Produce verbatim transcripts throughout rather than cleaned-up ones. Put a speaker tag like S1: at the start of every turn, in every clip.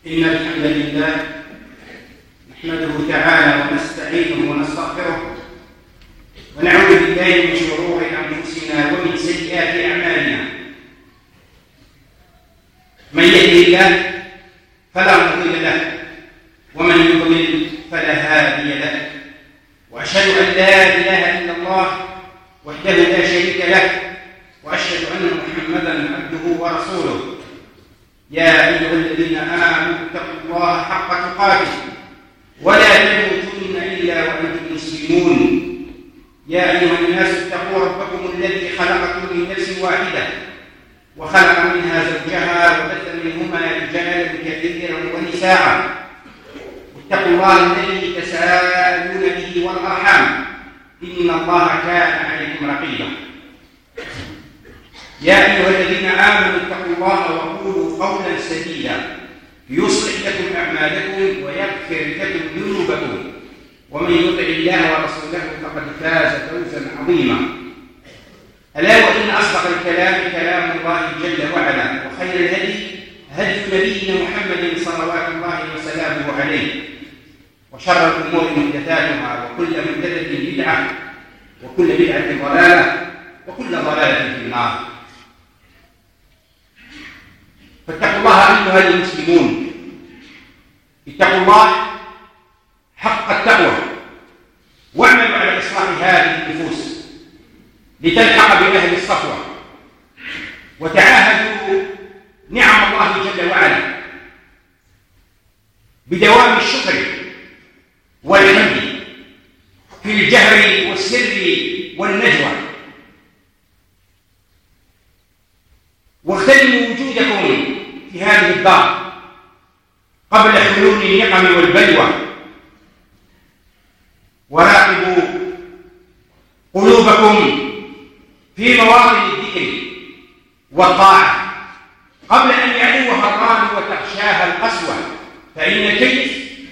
S1: إن الحمد لله نحمده تعالى ونستعينه ونستغفره ونعوذ بالله من شرور أنفسنا ومن سيئات أعمالنا. من يهده الله فلا مضل له ومن يضلل فلا هادي له، وأشهد أن لا إله إلا الله وحده لا شريك له، وأشهد أن محمدًا عبده ورسوله. يا أيها الذين آمنوا اتقوا الله حق تقاته ولا تموتن إلا وأنتم مسلمون. يا أيها الناس اتقوا ربكم الذي خلقكم من نفس واحدة وخلق منها زوجها وبث منهما رجالا كثيرا ونساء، واتقوا الله الذي تساءلون به والأرحام إن الله كان عليكم رقيبا. يا أيها الذين آمنوا اتقوا الله وقولوا قولا سديدا يصلح لكم أعمالكم ويغفر لكم ذنوبكم، ومن يطع الله ورسوله فقد فاز فوزا عظيما. ألا وإن أصدق الكلام كلام الله جل وعلا، وخير الهدي هدي نبينا محمد صلوات الله وسلامه عليه، وشر الأمور محدثاتها وكل محدثة بدعة وكل بدعة ضلالة وكل ضلالة في النار. فاتقوا الله أيها المسلمون، اتقوا الله حق التقوى واعملوا على إصلاح هذه النفوس لتلحق بأهل الصفوة، وتعاهدوا نعم الله جل وعلا بدوام الشكر والحمد في الجهر والسر والنجوى، واغتنموا وجودكم في هذه الدار قبل حلول النقم والبلوى، وراقبوا قلوبكم في مواطن الذكر والطاعة قبل أن يعلوها الرام وتغشاها القسوة، فإن كيف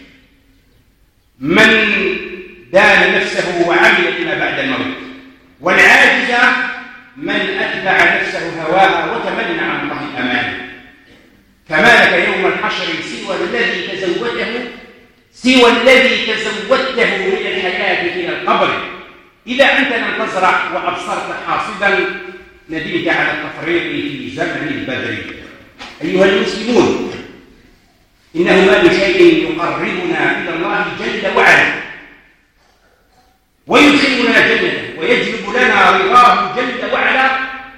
S1: من دان نفسه وعمل لما بعد الموت، والعاجز من أتبع نفسه هواها وتمنى عن الله الأمان. فما لك يوم الحشر سوى الذي تزوده سوى الذي تزودته من الحياة إلى القبر، إذا أنت لم تزرع وأبصرت حاصدا ندمت على التفريط في زمن البدر. أيها المسلمون، إنه ما من شيء يقربنا إلى الله جل وعلا ويدخلنا جنته ويجلب لنا رضاه جل وعلا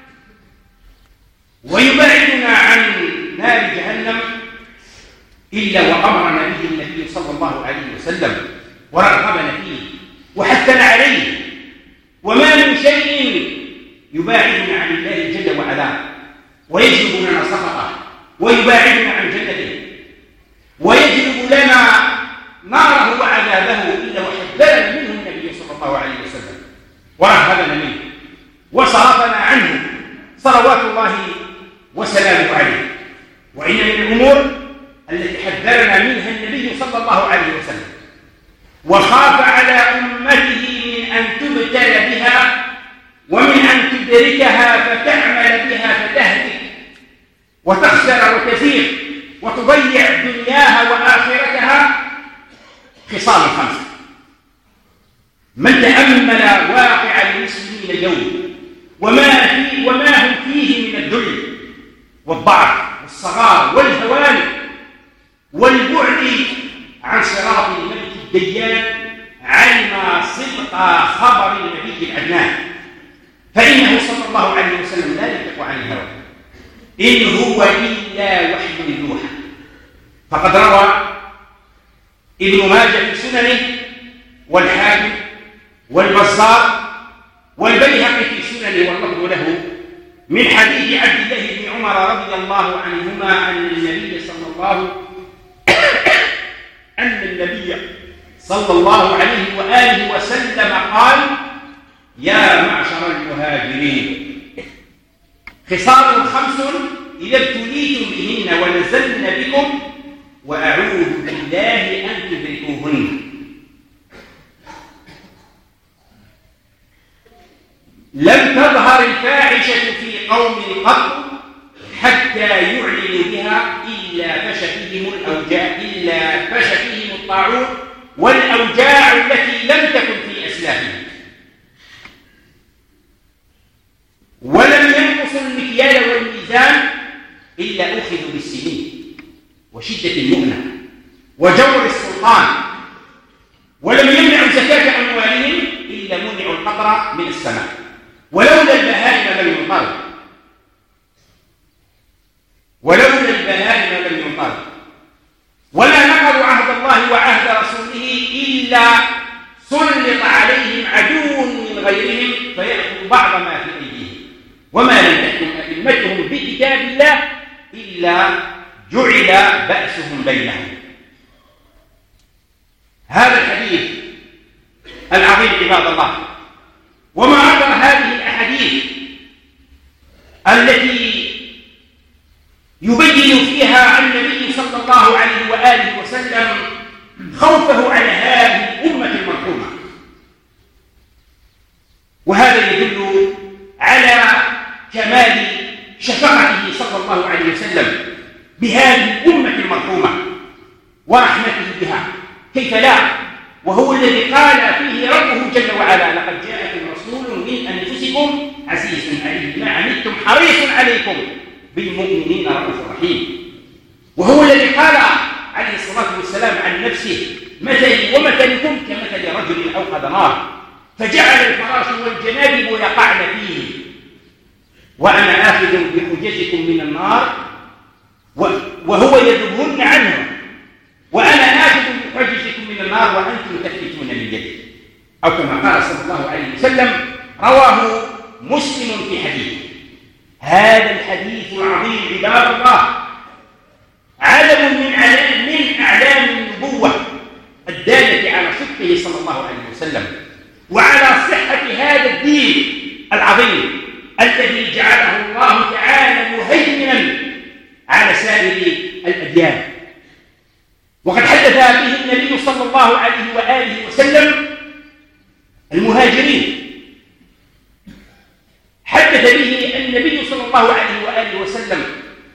S1: ويبعدنا عن نار جهنم إلا وأمرنا به النبي صلى الله عليه وسلم ورغبنا فيه وحثنا عليه. وما من شيء يباعدنا عن الله جل وعلا ويجلب لنا سخطه ويباعدنا عن جنته ويجلب لنا ناره وعذابه إلا وحذرنا منه النبي صلى الله عليه وسلم ورهبنا منه وصرفنا عنه صلوات الله وسلامه عليه. وإن من الأمور التي حذرنا منها النبي صلى الله عليه وسلم وخاف على أمته من أن تبتل بها ومن أن تدركها فتعمل بها فتهلك وتخسر وتزيغ وتضيع دنياها وآخرتها خصال خمسة. من تأمل واقع المسلمين اليوم وما, فيه وما هم فيه من الذل والضعف والصغار والهوان والبعد عن صراط الملك الديان علم صدق خبر النبي العدنان، فإنه صلى الله عليه وسلم لا ينطق عن الهوى إن هو إلا وحي يوحى. فقد روى ابن ماجه في سننه والحاكم والبزار والبيهقي في سننه واللفظ له من حديث عبد الله بن عمر رضي الله عنهما أن النبي صلى الله أن النبي صلى الله عليه وآله وسلم قال: يا معشر المهاجرين، خصال خمس إذا ابتليتم بهن ونزلن بكم وأعوذ بالله أن تدركوهن. لم تظهر الفاحشة في قوم قط حتى يعلنوا بها إلا إلا فش فيهم الأوجاع إلا فش فيهم الطاعون والأوجاع التي لم تكن في أسلافهم، ولم ينقصوا المكيال والميزان إلا أخذوا بالسنين وشدة المؤنة وجور السلطان، ولم يمنعوا زكاة أموالهم إلا منعوا القطر من السماء، ولولا البهائم لم يمطروا ولولا البهائم لم يمطروا ولا نقضوا عهد الله وعهد رسوله إلا سلط عليهم عدو من غيرهم فيأخذ بعض ما في أيديهم، وما لم تحكم أئمتهم بكتاب الله إلا جعل بأسهم بينهم. هذا الحديث العظيم عباد الله، وما أكثر هذه الأحاديث التي يبين فيها عن النبي صلى الله عليه وآله وسلم خوفه على هذه الأمة المرحومة، وهذا يدل على كمال شفقته صلى الله عليه وسلم بهذه الأمة المرحومة ورحمته بها، كيف لا، وهو الذي قال فيه ربه جل وعلا: لقد جاءكم رسول من أنفسكم عزيز عليه ما عنتم حريص عليكم بالمؤمنين رؤوف رحيم. وهو الذي قال عليه الصلاة والسلام عن نفسه: مثلي ومثلكم كمثل رجل أوقد نار فجعل الفراش والجنادب يقعن فيه وأنا آخذ بحجزكم من النار وهو يذبهن عنه وأنا آخذ بحجزكم من النار وأنتم تفتتون من يده، أو كما قال صلى الله عليه وسلم، رواه مسلم في حديثه. هذا الحديث العظيم عباد الله علم من علام من أعلام النبوة الدالة على صدقه صلى الله عليه وسلم وعلى صحة هذا الدين العظيم الذي جعله الله تعالى مهيمنا على سائر الأديان. وقد حدث به النبي صلى الله عليه وآله وسلم المهاجرين، حدث به النبي صلى الله عليه وآله وسلم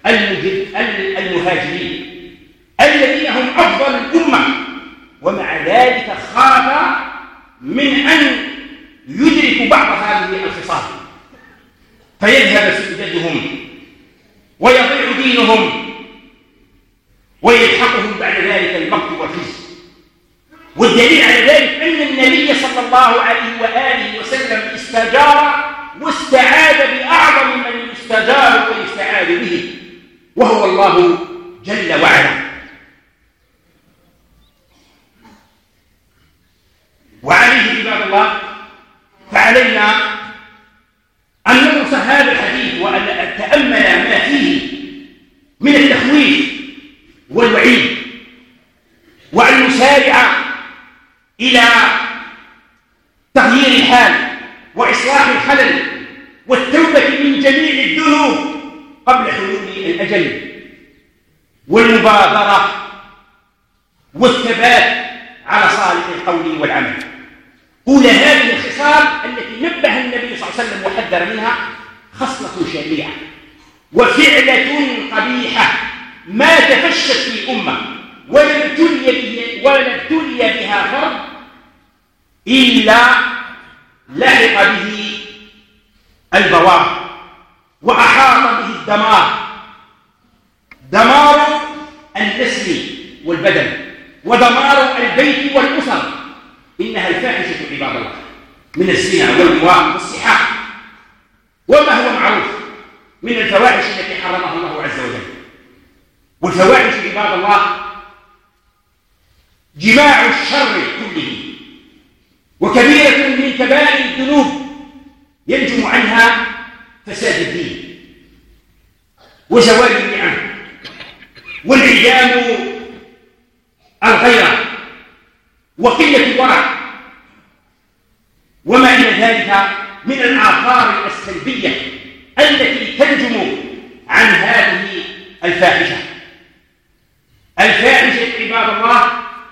S1: المهاجرين الذين هم أفضل الأمة، ومع ذلك خاف من أن يدركوا بعض هذه الخصال فيذهب سؤددهم ويضيع دينهم ويلحقهم بعد ذلك المقت والخزي. والدليل على ذلك أن النبي صلى الله عليه وآله وسلم استجار واستعاذ بأعظم من يستجار ويستعاذ به، وهو الله جل وعلا. وعليه عباد الله فعلينا أن ندرس هذا الحديث وأن نتأمل ما فيه من التخويف والوعيد، وأن نسارع إلى تغيير الحال وإصلاح الخلل والتوبة من جميع الذنوب قبل حلول الأجل، والمبادرة والثبات على صالح القول والعمل. أولى هذه الخصال التي نبه النبي صلى الله عليه وسلم وحذر منها خصلة شريعة وفعلة قبيحة ما تفشت في أمة ولم ابتلي بها فرد إلا لحق به البوار وأحاط به الدمار، دمار النسل والبدن ودمار البيت والأسر. إنها الفاحشة عباد الله من الزنا واللواء والسحاق وما هو معروف من الفواحش التي حرمها الله عز وجل. والفواحش عباد الله جماع الشر كله وكبيرة من كبائر الذنوب ينجم عنها فساد الدين وزوال النعم والعدام الغيرة وقلة الورع وما إلى ذلك من الآثار السلبية التي تنجم عن هذه الفاحشة. الفاحشة عباد الله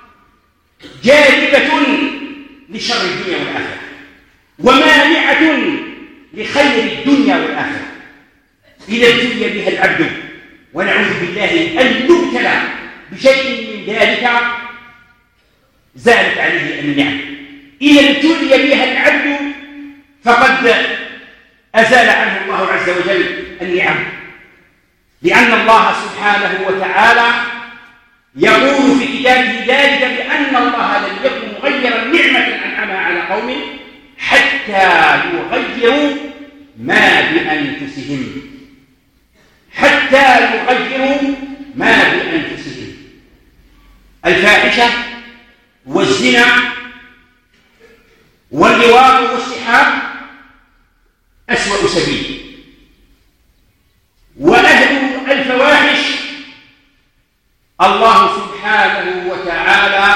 S1: جاذبة لشر الدنيا والآخرة ومانعة لخير الدنيا والآخرة إذا ابتلي بها العبد ونعوذ بالله أن نبتلى بشيء من ذلك زالت عليه النعم. إذا ابتلي بها العبد فقد أزال عنه الله عز وجل النعم، لأن الله سبحانه وتعالى يقول في كتابه ذلك بأن الله لم يكن مغيرا نعمة أنعمها على قوم حتى يغيروا ما بأنفسهم حتى يغيروا ما بأنفسهم. الفاحشة والزنا واللواط والسحاب أسوأ سبيل، وأهل الفواحش الله سبحانه وتعالى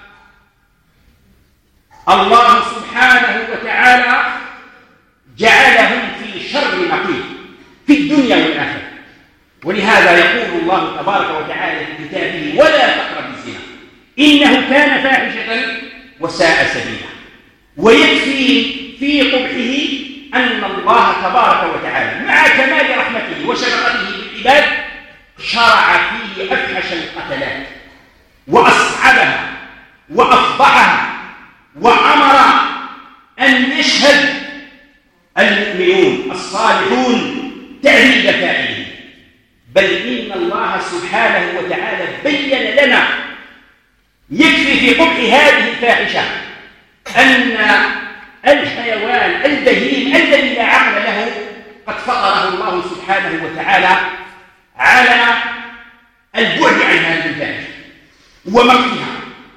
S1: الله سبحانه وتعالى جعلهم في شر مقيم في الدنيا والآخرة. ولهذا يقول الله تبارك وتعالى في كتابه: ولا تقربوا الزنا إنه كان فاحشة وساء سبيلا. ويكفي في قبحه أن الله تبارك وتعالى مع كمال رحمته وشفقته بالعباد شرع فيه أفحش القتلات وأصعبها وأفضحها، وأمر أن يشهد المؤمنون الصالحون تعذيب فاعله. بل إن الله سبحانه وتعالى بين لنا يكفي في قبح هذه الفاحشة أن الحيوان البهيم الذي لا عقل له قد فطره الله سبحانه وتعالى على البعد عن هذه الفاحشة ومقتها،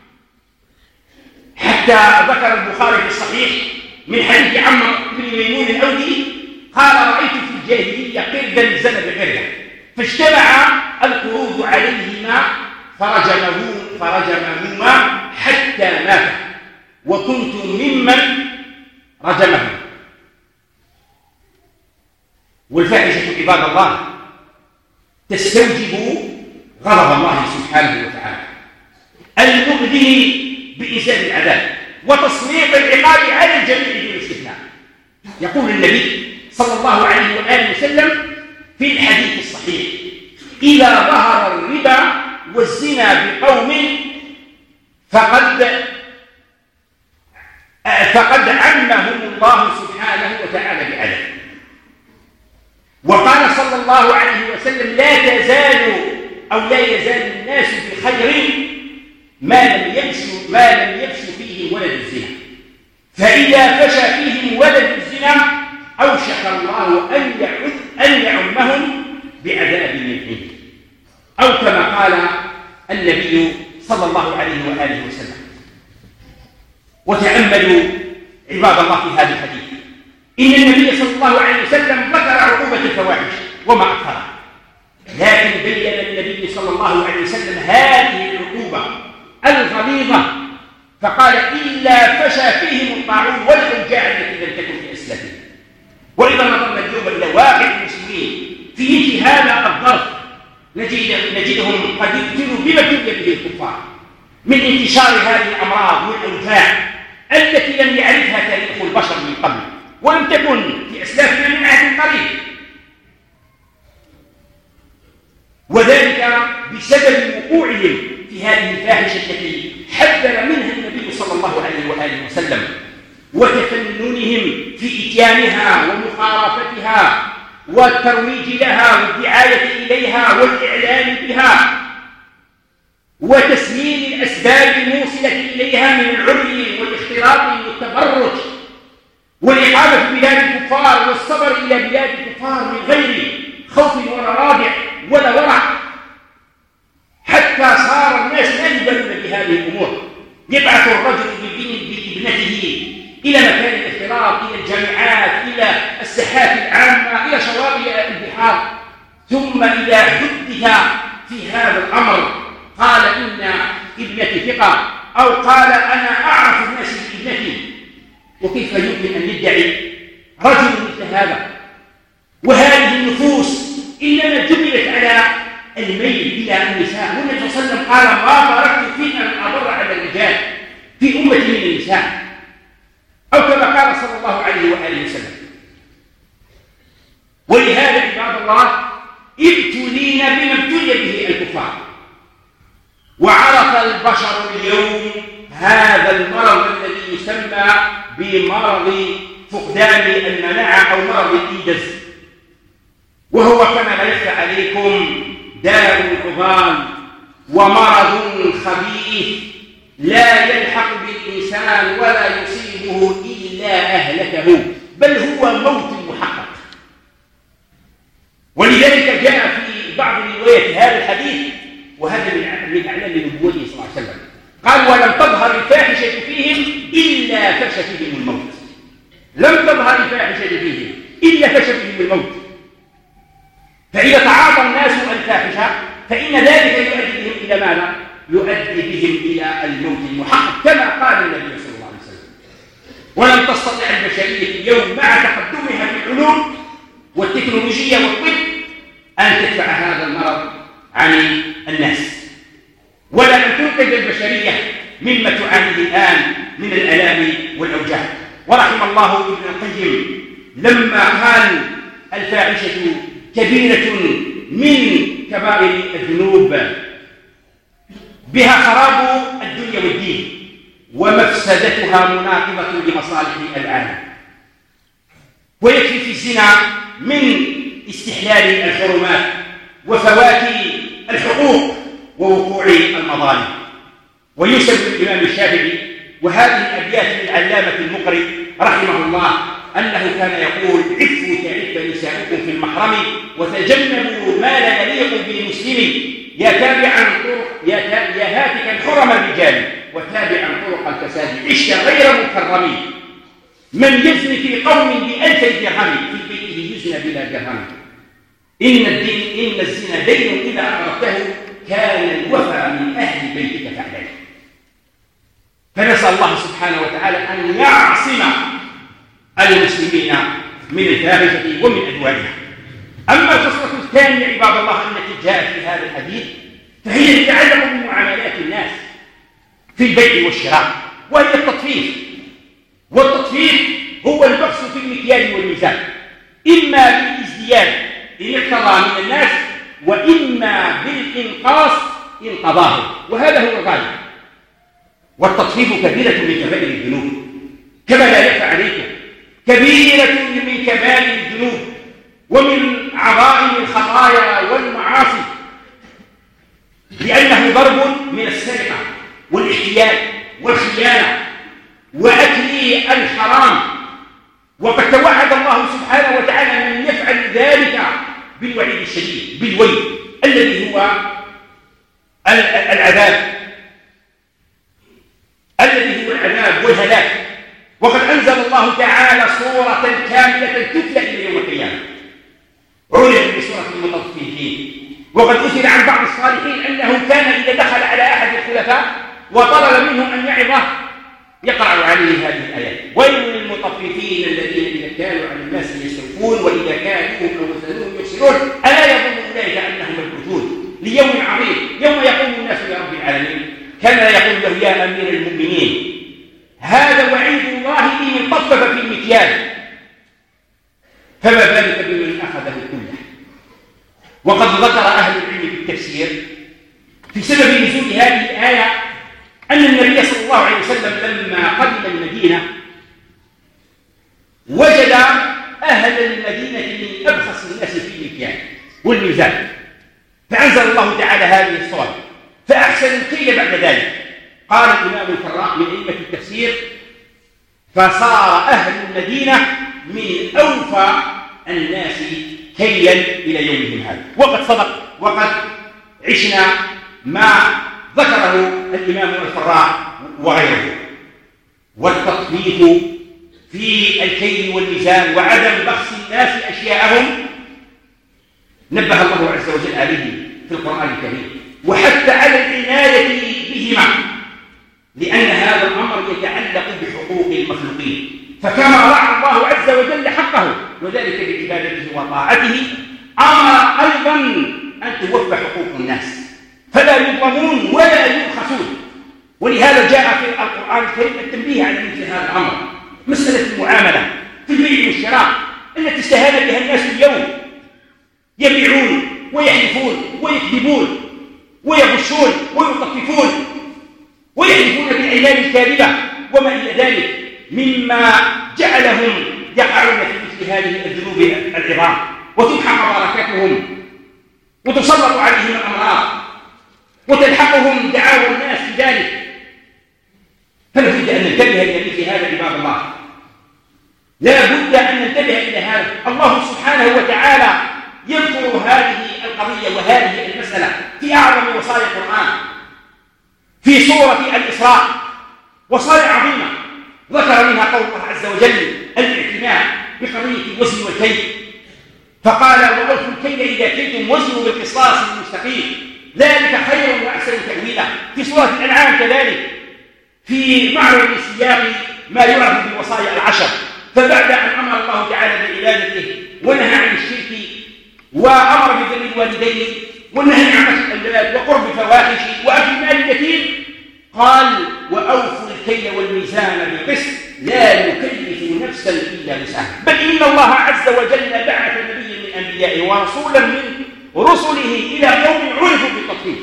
S1: حتى ذكر البخاري في الصحيح من حديث عمرو بن ميمون الأودي قال: رأيت في الجاهلية قردا زنى بقرده فاجتمع القرود عليهما فرجمه فرجمهما حتى مات وكنت ممن رجمه. والفاحشة عباد الله تستوجب غضب الله سبحانه وتعالى المؤذن بإنزال العذاب وتسليط العقاب على الجميع دون استثناء. يقول النبي صلى الله عليه وآله وسلم في الحديث الصحيح: إذا ظهر الربا والزنا بقوم فقد فقد عمهم الله سبحانه وتعالى بعذاب. وقال صلى الله عليه وسلم: لا تزال أو لا يزال الناس بخير ما لم يفشوا ما لم يفشوا فيهم ولد الزنا، فإذا فشى فيهم ولد الزنا أوشك الله أن يعم أن يعمهم بعذاب من عنده، أو كما قال النبي صلى الله عليه وآله وسلم. وتأملوا عباد الله في هذا الحديث، إن النبي صلى الله عليه وسلم ذكر عقوبة الفواحش وما أكثرها، لكن بين النبي صلى الله عليه وسلم هذه العقوبة الغليظة فقال: إلا فشى فيهم الطاعون والأوجاع التي لم تكن في أسلافهم. وإذا نظرنا اليوم إلى واقع المسلمين في مثل هذا الظرف نجد نجدهم قد يبتلوا بما ابتلي به الكفار من انتشار هذه الأمراض والأوجاع التي لم يعرفها تاريخ البشر من قبل ولم تكن في أسلافنا من عهد قريب، وذلك بسبب وقوعهم في هذه الفاحشة التي حذر منها النبي صلى الله عليه وآله وسلم، وتفننهم في إتيانها ومخالفتها والترويج لها والدعاية إليها والإعلان بها وتسمين الأسباب الموصلة إليها من العري والاختلاط والتبرج والإقامة في بلاد الكفار والصبر إلى بلاد الكفار من غير خوف ولا رادع ولا ورع، حتى صار الناس لا يبالون بهذه الأمور. يبعث الرجل بابنته إلى مكان الاختلاط، إلى الجامعات، إلى الساحات العامة، إلى شواطئ البحار، ثم إذا حدث في هذا الأمر قال إن ابنتي ثقة، أو قال أنا أعرف الناس بابنتي. وكيف يمكن أن يدعي رجل مثل هذا؟ وهذه النفوس إنما جبلت على الميل إلى النساء، والنبي صلى الله عليه وسلم قال: ما تركت فينا أن أضر على الرجال في أمة من النساء، أو كما قال صلى الله عليه وآله وسلم. ولهذا عباد الله ابتلينا بما ابتلي به الكفار. وعرف البشر اليوم هذا المرض الذي يسمى بمرض فقدان المناعة أو مرض الإيدز، وهو كما لا يخفى عليكم داء عظام ومرض خبيث لا يلحق بالإنسان ولا يصيبه إلا أهلكه، بل هو موت محقق. ولذلك جاء في بعض روايات هذا الحديث، وهذا من أعلام نبوته صلى الله عليه وسلم، قال: ولم تظهر الفاحشة فيهم إلا فش فيهم الموت. لم تظهر الفاحشة فيهم إلا فش فيهم الموت. فإذا تعاطى الناس الفاحشة فإن ذلك يؤدي بهم إلى ماذا؟ يؤدي بهم إلى الموت المحقق، كما قال النبي صلى الله عليه وسلم. ولم تستطع البشرية اليوم مع تقدمها في العلوم والتكنولوجيا والطب أن تدفع هذا المرض عن الناس، ولا أن تنقذ البشرية مما تعانيه الآن من الآلام والأوجاع. ورحم الله ابن القيم لما قال: الفاحشة كبيرة من كبائر الذنوب، بها خراب الدنيا والدين، ومفسدتها مناقضة لمصالح العالم. ويكفي في الزنا من استحلال الحرمات وفوات الحقوق ووقوع المظالم. ويوسف الإمام الشافعي، وهذه الأبيات للعلامة المقري رحمه الله، أنه كان يقول: عفوا تعف نساؤكم في المحرم، وتجنبوا ما لا يليق بالمسلم، يا تابعا طرق يا, يا هاتكا حرم الرجال، وتابعا طرق الفساد عش غير مكرم. من يزني في قوم بألف درهم في بيته يزنى بلا درهم. إن الدين إن الزنا دين إذا أقرته كان الوفى من أهل بيتك فعليه. فنسأل الله سبحانه وتعالى أن يعصم المسلمين من الفاحشة ومن أدوارها. أما القصة الثانية عباد الله التي جاءت في هذا الحديث فهي تتعلق بمعاملات الناس في البيع والشراء، وهي التطفيف. والتطفيف هو البخس في المكيال والميزان، إما بالازدياد إن اقتضى من الناس، وإما بالإنقاص إن قضاه، وهذا هو الغالب. والتطفيف كبيرة من كبائر الذنوب، كما لا يخفى عليكم، كبيرة من كبائر الذنوب ومن عظائم الخطايا والمعاصي، لأنه ضرب من السرقة والاحتيال والخيانة وأكل الحرام. وقد توعد الله سبحانه وتعالى من يفعل ذلك بالوعيد الشديد، بالويل الذي هو العذاب الذي هو العذاب والهلاك. وقد أنزل الله تعالى صورة كاملة تتلى إلى يوم القيامة، عرفت بسورة المطففين. وقد أثر عن بعض الصالحين أنه كان إذا دخل على أحد الخلفاء وطلب منهم أن يعظه يقرأ عليه هذه الآيات: ويل للمطففين الذين إذا كانوا على الناس يستوفون وإذا كانوا أو وزنوهم يخسرون ألا يظن أولئك أنهم مبعوثون ليوم عظيم يوم يقوم الناس لرب العالمين. كما يقول له: يا أمير المؤمنين هذا وعيد الله لمن طفف في المكيال، فما بالك بمن أخذه كله. وقد ذكر أهل العلم بالتفسير في سبب نزول هذه الآية أن النبي صلى الله عليه وسلم لما قدم المدينة وجد أهل المدينة من أبخس الناس في المكيال والميزان، فأنزل الله تعالى هذه الصورة فأحسن الكيل بعد ذلك. قال الإمام الفراء من أئمة التفسير: فصار أهل المدينة من أوفى الناس كيلا إلى يومهم هذا. وقد صدق، وقد عشنا ما ذكره الإمام الفراء وغيره. والتطبيق في الكيل والميزان وعدم بخس الناس أشياءهم نبه الله عز وجل عليه في القرآن الكريم، وحتى على العناية بهما، لأن هذا الأمر يتعلق بحقوق المخلوقين. فكما رعى الله عز وجل حقه وذلك بعبادته وطاعته، أمر أيضا أن توفى حقوق الناس فلا يظلمون ولا يبخسون. ولهذا جاء في القرآن الكريم التنبيه على مثل هذا الأمر، مسألة المعاملة في البيع والشراء التي استهان بها الناس اليوم، يبيعون ويحلفون ويكذبون ويغشون ويطففون ويحلفون بالأيمان الكاذبة وما إلى ذلك مما جعلهم يقعون في مثل هذه الذنوب العظام، وتمحق بركاتهم وتسلط عليهم الأمراض وتلحقهم دعاوى الناس بذلك. فلا بد أن ننتبه إلى مثل هذا عباد الله، لا بد أن ننتبه إلى هذا. الله سبحانه وتعالى يذكر هذه القضية وهذه المسألة في أعظم وصايا القرآن في سورة الإسراء، وصايا عظيمة ذكر منها قول الله عز وجل الاعتناء بقضية الوزن والكيل، فقال وأوفوا الكيل إذا كلتم وزنوا بالقسطاس المستقيم ذلك خير وأحسن تأويلا. في سورة الأنعام كذلك في معرض السياق ما يعرف بالوصايا العشر، فبعد أن أمر الله تعالى بعبادته ونهى عن الشرك وأمر ببر الوالدين والنهي عن قتل الأولاد وقرب الفواحش وأكل مال اليتيم قال وأوفوا الكيل والميزان بالقسط لا نكلف نفسا إلا وسعها، بل إن الله عز وجل بعث نبيا من أنبيائه ورسولا من رسله إلى قوم عرفوا بالتطفيف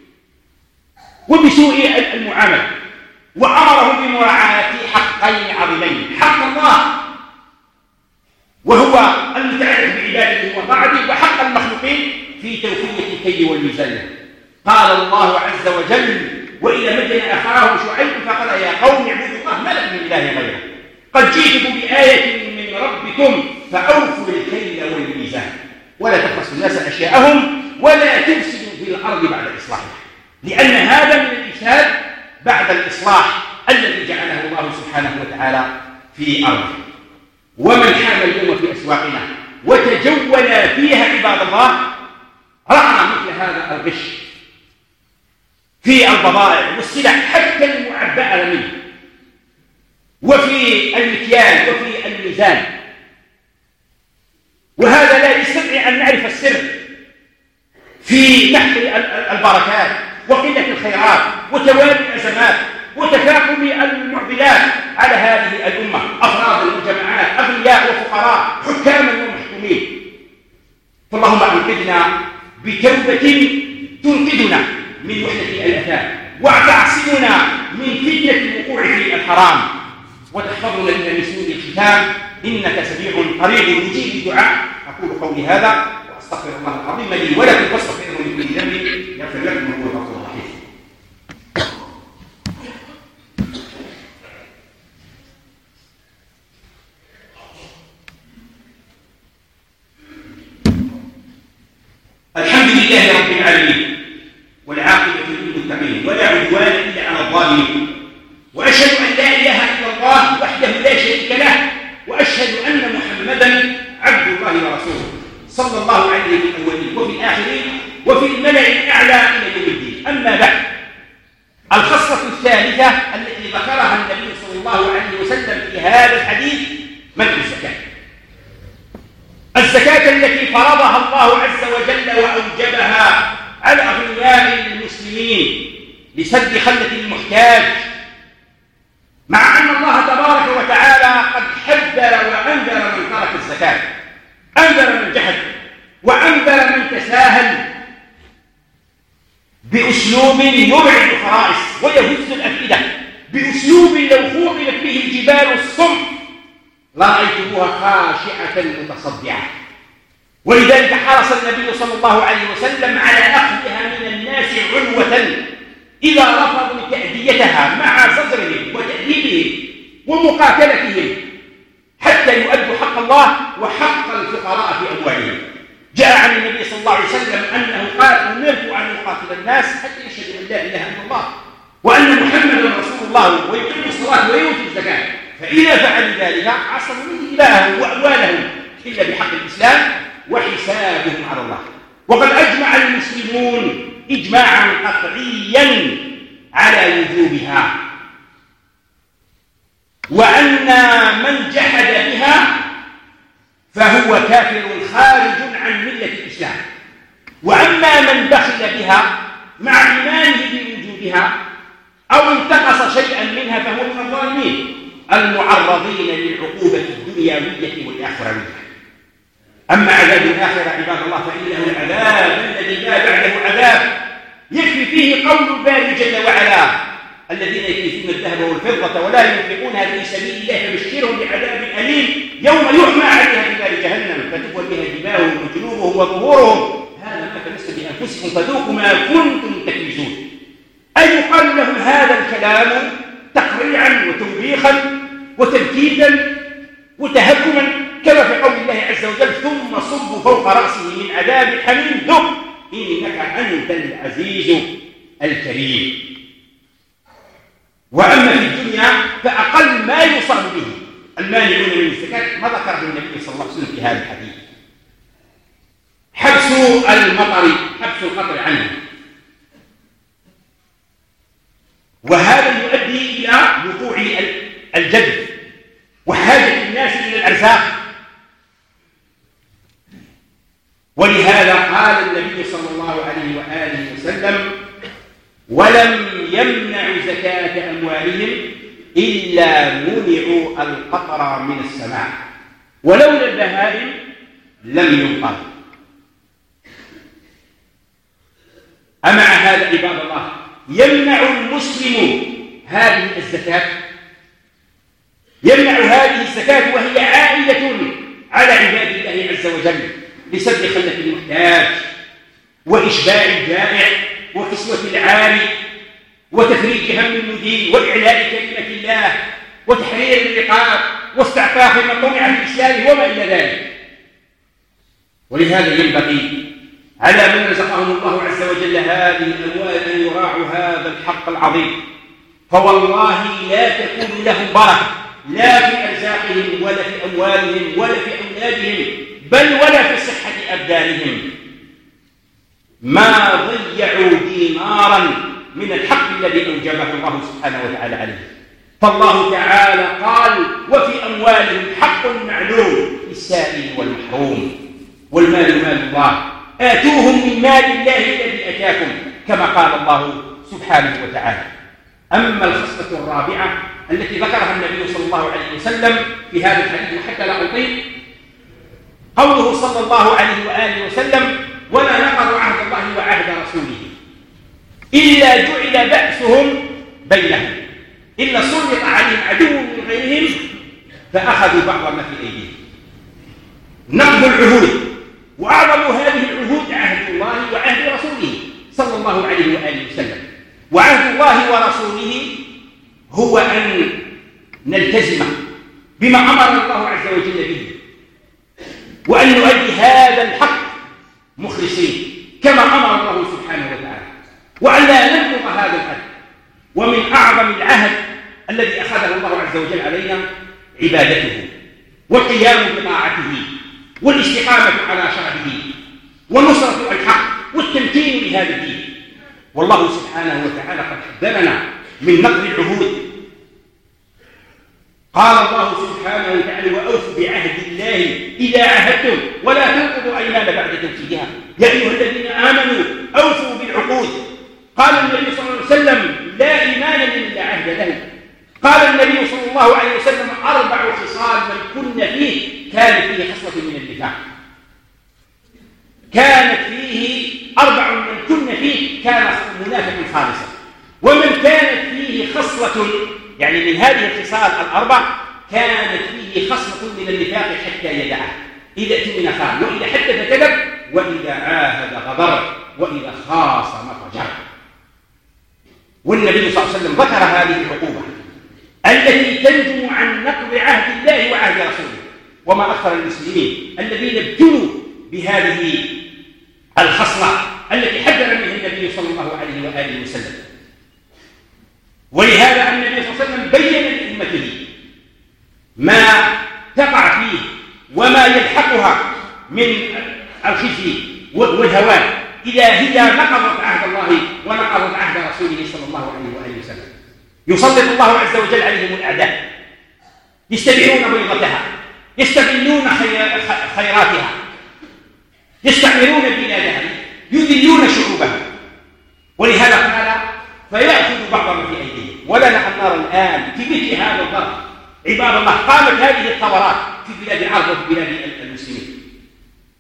S1: وبسوء المعاملة، وأمرهم بمراعاة حقين عظيمين: حق الله وهو المتعلق بعبادته وطاعته، وحق المخلوقين في توفية الكيل والميزان. قال الله عز وجل وإلى مدين أخاهم شعيب فقال يا قوم اعبدوا الله ما لكم من إله غيره قد جئتكم بآية من ربكم فأوفوا الكيل والميزان ولا تبخسوا الناس أشياءهم ولا تفسدوا في الأرض بعد إصلاحها، لأن هذا من الإفساد بعد الإصلاح الذي جعله الله سبحانه وتعالى في أرضه. ومن حام اليوم في أسواقنا وتجول فيها عباد الله رأى مثل هذا الغش في البضائع والسلع حتى المعبأة منه وفي المكيال وفي الميزان، وهذا لا يستدعي أن نعرف السر في محق البركات وقلة الخيرات وتوالي الأزمات وتفاقم المعضلات على هذه الأمة، أفراد وجماعات، أغنياء وفقراء، حكاما ومحكومين. فاللهم أنقذنا بتوبة تنقذنا من وحدة الأثام وتعصمنا من فتنة الوقوع في الحرام وتحفظنا من سوء الختام، إنك سميع قريب مجيب الدعاء. أقول قولي هذا وأستغفر الله العظيم لي ولكم فاستغفروه من كل ذنب يغفر لكم وهو الغفور الرحيم. الحمد لله رب العالمين والعاقبة للمتقين ولا عدوان إلا على الظالمين، وأشهد أن لا إله إلا الله وحده لا شريك له، وأشهد أن محمدا عبد الله ورسوله صلى الله عليه في الأولين وفي الآخرين وفي الملأ الأعلى إلى يوم الدين. أما بعد، الخصلة الثالثة التي ذكرها النبي صلى الله عليه وسلم في هذا الحديث منع الزكاة. الزكاة التي فرضها الله عز وجل وأوجبها على أغنياء المسلمين لسد خلة المحتاج، مع أن الله تبارك وتعالى قد حذر وأنذر من ترك الزكاة، أنذر من جحد وأنذر من تساهل بأسلوب يبعد الفرائس ويهز الأفئدة، بأسلوب لو خوضت به الجبال الصم لرأيتموها خاشعة متصدعة. ولذلك حرص النبي صلى الله عليه وسلم على أخذها من الناس عنوة إذا رفضوا تأديتها مع زجرهم وتأديبهم ومقاتلتهم حتى يؤدوا حق الله وحق الفقراء في أموالهم. جاء عن النبي صلى الله عليه وسلم أنه قال أمرت أن أقاتل الناس حتى يشهدوا أن لا إله إلا الله وأن محمدا رسول الله ويقيموا الصلاة ويؤتوا الزكاة، فإذا فعلوا ذلك عصموا منه دماءهم وأموالهم إلا بحق الإسلام وحسابهم على الله. وقد أجمع المسلمون إجماعا قطعيا على وجوبها، وأن من جحد بها فهو كافر خارج عن ملة الإسلام، وأما من بخل بها مع إيمانه بوجوبها أو انتقص شيئا منها فهو من الظالمين المعرضين للعقوبة الدنيوية والآخروية. أما عذاب الآخرة عباد الله فإنه العذاب الذي لا بعده عذاب، يكفي فيه قول الباري جل وعلا: الذين يكنزون الذهب والفضة ولا ينفقونها في سبيل الله فبشرهم بعذاب أليم يوم يحمى عليها في نار جهنم فتكوى بها جباههم وجنوبهم وظهورهم هذا ما كنزتم بأنفسكم فذوقوا ما كنتم تكنزون. أي يقال لهم هذا الكلام تقريعا وتوبيخا وتنكيدا وتهكما كما في قول الله عز وجل: ثم صبوا فوق رأسه من عذاب الحميم ذق إنك أنت العزيز الكريم. وأما في الدنيا فأقل ما يصاب به المانعون من الزكاة ما ذكره النبي صلى الله عليه وسلم في هذا الحديث: حبس المطر، حبس القطر عنه، وهذا يؤدي إلى وقوع الجدب وحاجة الناس إلى الأرزاق. ولهذا قال النبي صلى الله عليه وآله وسلم: ولم يمنعوا زكاة أموالهم إلا منعوا القطر من السماء ولولا البهائم لم يمطر. أمع هذا عباد الله يمنع المسلم هذه الزكاة، يمنع هذه الزكاة وهي عائدة على عباد الله عز وجل لسد خلة المحتاج وإشباع الجائع وكسوة العاري وتفريج هم المدين وإعلاء كلمة الله وتحرير الرقاب واستعفاف من طمع في الإسلام وما إلى ذلك. ولهذا ينبغي على من رزقهم الله عز وجل هذه الأموال أن يراعوا هذا الحق العظيم، فوالله لا تكون لهم بركة لا في أرزاقهم ولا في أموالهم ولا في أولادهم بل ولا في صحة أبدانهم. ما ضيعوا دينارا من الحق الذي أوجبه الله سبحانه وتعالى عليه. فالله تعالى قال: وفي أموالهم حق معلوم للسائل والمحروم والمال مال الله آتوهم من مال الله الذي أتاكم كما قال الله سبحانه وتعالى. أما الخصلة الرابعة التي ذكرها النبي صلى الله عليه وسلم في هذا الحديث حتى لا أطيل، قوله صلى الله عليه وآله وسلم: ولا نقضوا عهد الله وعهد رسوله إلا جعل بأسهم بينهم إلا سلط عليهم عدو من غيرهم فأخذوا بعض ما في أيديهم. نقض العهود، وأعظم هذه العهود عهد الله وعهد رسوله صلى الله عليه وآله وسلم. وعهد الله ورسوله هو أن نلتزم بما أمر الله عز وجل به وأن نؤدي هذا الحق مخلصين كما أمر الله سبحانه وتعالى، وأن لا ننقض هذا العهد. ومن أعظم العهد الذي أخذه الله عز وجل علينا عبادته والقيام بطاعته والاستقامة على شرعه ونصرة الحق والتمكين لهذا الدين. والله سبحانه وتعالى قد حذرنا من نقض العهود. قال الله سبحانه وتعالى: وأوفوا بعهد الله إذا عاهدتم ولا تنقضوا أيمان بعد توكيدها يا أيها الذين آمنوا أوفوا بالعقود. قال النبي صلى الله عليه وسلم: لا إيمان لمن لا عهد له. قال النبي صلى الله عليه وسلم: أربع خصال من كن فيه كانت فيه خصلة من النفاق. كانت فيه أربع من كن فيه كان منافق خالصا. ومن كانت فيه خصلة يعني من هذه الخصال الأربع كانت فيه خصلة من النفاق حتى يدعها. إذا اؤتمن خان، وإذا حدث كذب، وإذا عاهد غدر، وإذا خاصم فجر. والنبي صلى الله عليه وسلم ذكر هذه العقوبة التي تنجم عن نقض عهد الله وعهد رسوله. وما أكثر المسلمين الذين ابتلوا بهذه الخصلة التي حذر منها النبي صلى الله عليه وآله وسلم. ولهذا النبي صلى الله عليه وسلم بين لأمته ما تقع فيه وما يلحقها من الخزي والهوان إذا هي نقضت عهد الله ونقضت عهد رسوله صلى الله عليه وآله وسلم. يسلط الله عز وجل عليهم الأعداء يستبيعون بيضتها، يستغلون خيراتها، يستعمرون بلادها، يذلون شعوبها. ولهذا قال: فيأخذ بعض ما في أيديهم ولنا النار الآن في مثل هذا الظرف. عباد الله، قامت هذه الثورات في بلاد العرب وفي بلاد المسلمين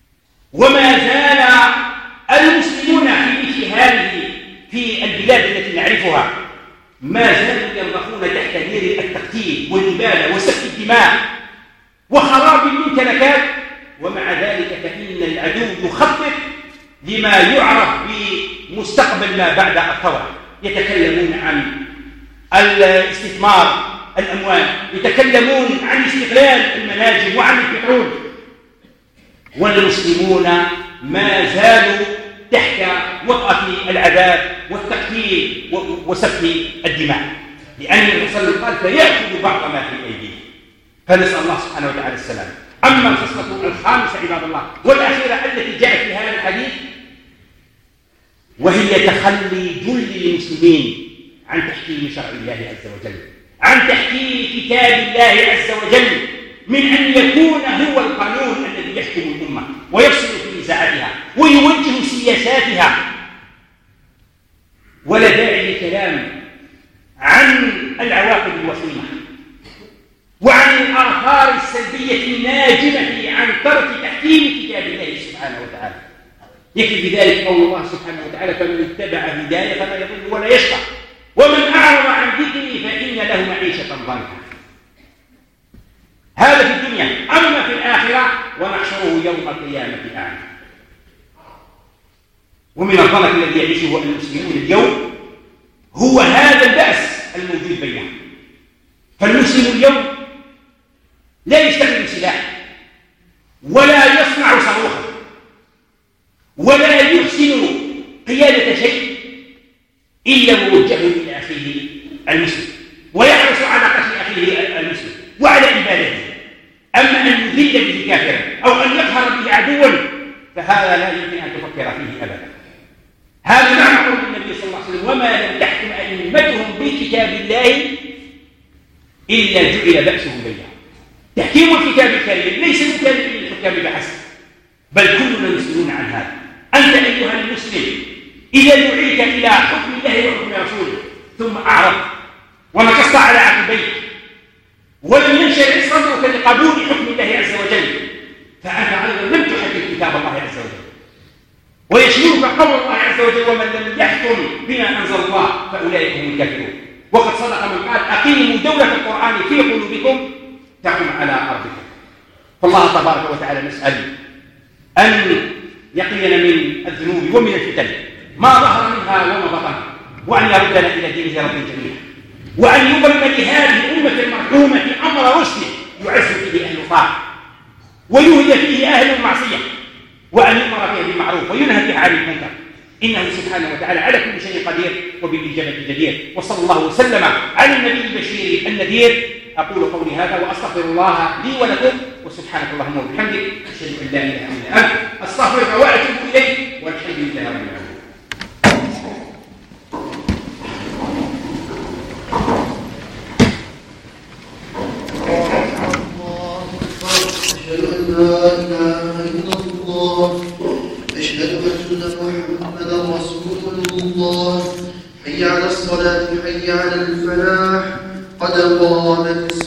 S1: وما زال المسلمون في مثل هذه في البلاد التي نعرفها ما زالوا ينضخون تحت نير التقتيل والإبادة وسفك الدماء وخراب الممتلكات، ومع ذلك فإن العدو يخطط لما يعرف بمستقبل ما بعد الثورة. يتكلمون عن الاستثمار الأموال، يتكلمون عن استغلال المناجم وعن البترول، والمسلمون ما زالوا تحت وطأة العذاب والتقتيل وسفك الدماء، لأن الرسول صلى الله عليه وسلم قال فيأخذ بعض ما في أيديه. فنسأل الله سبحانه وتعالى السلام. أما الخصلة الخامسة عباد الله والأخيرة التي جاءت في هذا الحديث، وهي تخلي جل المسلمين عن تحكيم شرع الله عز وجل، عن تحكيم كتاب الله عز وجل، من أن يكون هو القانون الذي يحكم الأمة ويفصل في نزاعاتها ويوجه سياساتها. ولا داعي للكلام عن العواقب الوخيمة وعن الآثار السلبية الناجمة عن ترك تحكيم كتاب الله سبحانه وتعالى. يكفي بذلك قول الله سبحانه وتعالى فمن اتبع هداية فلا يضل ولا يشقى ومن أعرض عن ذكري فإن له معيشة ضنكا. هذا في الدنيا. أما في الآخرة ونحشره يوم القيامة أعمى. ومن الضنك الذي يعيشه المسلمون اليوم هو هذا البأس الموجود بينهم. فالمسلم اليوم لا يستخدم سلاح ولا يصنع صاروخا ولا يحسن قيادة شيء إلا موجه إلى أخيه المسلم ويحرص على قتل أخيه المسلم وعلى إبادته. أما أن يذل به كافرا أو أن يقهر به عدوا فهذا لا يمكن أن تفكر فيه أبدا. هذا معنى قول النبي صلى الله عليه وسلم وما لم تحكم أئمتهم بكتاب الله إلا جعل بأسهم بينهم. تحكيم الكتاب الكريم ليس مكان للحكام بحسب، بل كلنا مسؤولون عن هذا. أنت أيها المسلم إذا دعيت إلى حكم الله وحكم رسوله ثم أعرضت ونكصت على عقبيك ولم ينشرح صدرك لقبول حكم الله عز وجل فأنت أيضا لم تحكم كتاب الله عز وجل. ويشملك قول الله عز وجل ومن لم يحكم بما أنزل الله فأولئك هم الكافرون. وقد صدق من قال أقيموا دولة القرآن في قلوبكم تقم على أرضكم. فالله تبارك وتعالى نسأل أن يقينا من الذنوب ومن الفتن ما ظهر منها وما بطن، وأن يردنا إلى دينه رب جميع، وأن يبرم لهذه الأمة المرحومة أمر رشد يعز فيه أهل الطاعة ويهدى فيه أهل المعصية، وأن يؤمر فيه بالمعروف وينهى فيه عن المنكر، إنه سبحانه وتعالى على كل شيء قدير وبالإجابة جدير. وصلى الله وسلم على النبي البشير النذير. أقول قولي هذا وأستغفر الله لي ولكم، وسبحانك اللهم وبحمدك أشهد أن لا إله إلا أنت أستغفرك وأتوب إليك، والحمد لله رب العالمين.
S2: أشهد أن لا إله إلا الله، أشهد أن محمدا رسول الله. حي على الصلاة، حي على الفلاح، قد قامت